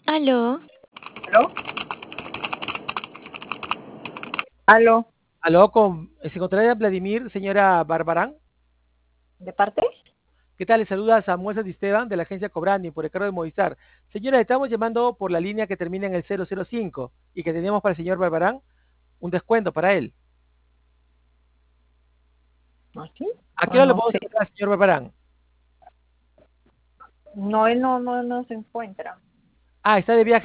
Aló, ¿Aló? ¿Aló? Aló, ¿se encontraría Vladimir, señora Barbarán? ¿De parte? ¿Qué tal? Le saluda Samuel Santisteban de la agencia Cobrani por el cargo de Movistar. Señora, le estamos llamando por la línea que termina en el 005 y que teníamos para el señor Barbarán un descuento para él. ¿No sí? ¿A qué O hora le no podemos sé. encontrar al señor Barbarán? No, él no se encuentra. Ah, está de viaje